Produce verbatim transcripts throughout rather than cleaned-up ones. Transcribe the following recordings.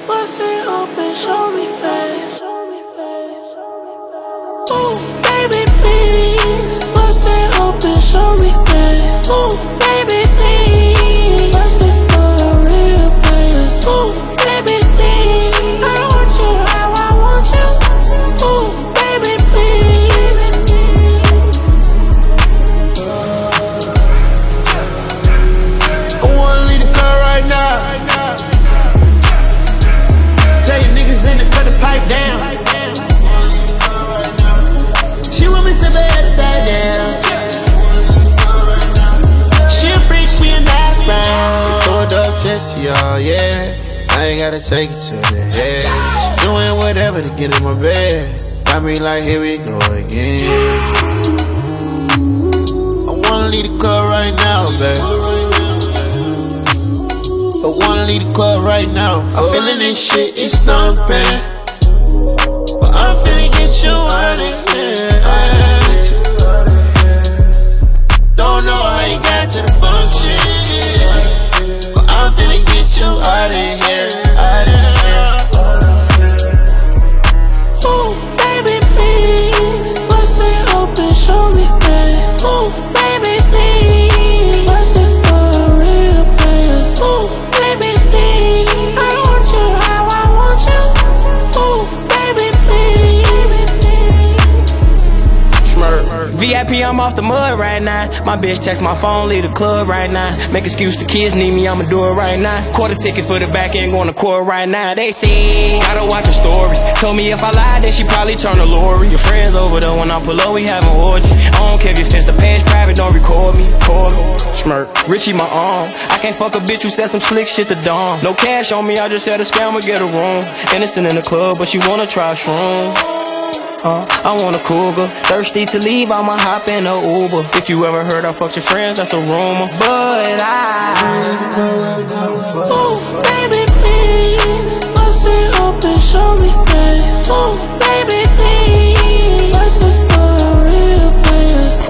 bust it open, show me face. Ooh, baby, please, bust it open, show me face. Ooh, baby, please, bust it for a real place. Ooh, baby, please, I want you how I want you. Ooh, baby, please. I wanna leave the car right now. Tell your niggas in to cut the pipe down. She want me to be upside down. She a freak, we a nice round. Throw a dog tipsy, y'all, yeah. I ain't gotta take it to the head. She doing whatever to get in my bed. Got me like, here we go again. I wanna leave the club right now, baby. I wanna leave the club right now. I'm feeling this shit, it's thumping. But I'm finna get you out of here. Don't know how you got to the function, but I'm finna get you out of here, out of here. Ooh, baby, please, bust it open, show me face. Ooh, baby, please, bust it for a real place. Ooh, baby, please, I want you how I want you. Ooh, baby, please. V I P, I'm off the mud right now. My bitch text my phone, leave the club right now. Make excuse the kids need me, I'ma do it right now. Quarter ticket for the back end, going to court right now. They say, gotta watch her stories. Told me if I lied, then she probably turn to Lori. Your friends over there, when I pull up, we having orgies. I don't care if you fence the page private, don't record me. Call me. Smirk. Richie my arm. I can't fuck a bitch who said some slick shit to dawn. No cash on me, I just had a scammer get a room. Innocent in the club, but she wanna try shroom. Uh, I want a cougar, thirsty to leave, I'ma hop in a Uber. If you ever heard I fucked your friends, that's a rumor. But I Ooh, baby, please, bust it open, show me face. Ooh, baby, please, bust it for a real place.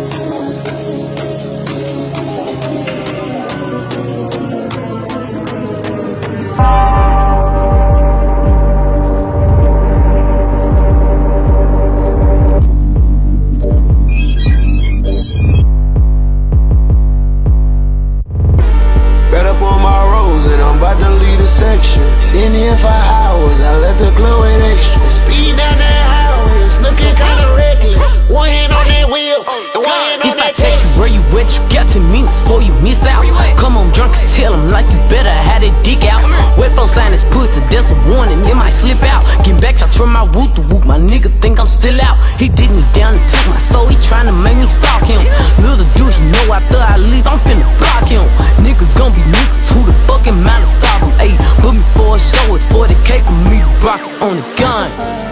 Sitting here for hours, I left the club with extra. Speed down that highway, it's looking kinda reckless. One hand on that wheel, and one hand on that If I take you where you at, you got ten minutes before you miss out. Come on, drunk, and tell him like you better have that dick out. Wet folks sign his pussy, that's a warning, it might slip out. Get back shots from my whoop to whoop, my nigga think I'm still out. He dig me down and took my soul, he tryna make me stalk him. Little dude, he know after I leave, I'm finna block him. Niggas gon' be niggas, who the fuck am I to stop him? Ayy, put me for a show, it's forty K for me to rock on the gun.